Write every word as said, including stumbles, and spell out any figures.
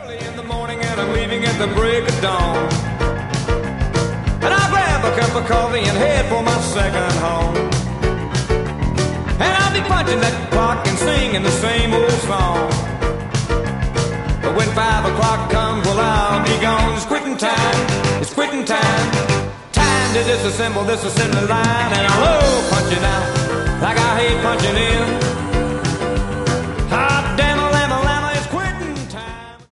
Early in the morning and I'm leaving at the break of dawn. And I'll grab a cup of coffee and head for my second home. And I'll be punching that clock and singing the same old song. But when five o'clock comes, well, I'll be gone. It's quitting time, it's quitting time. Time to disassemble this assembly line. And I'll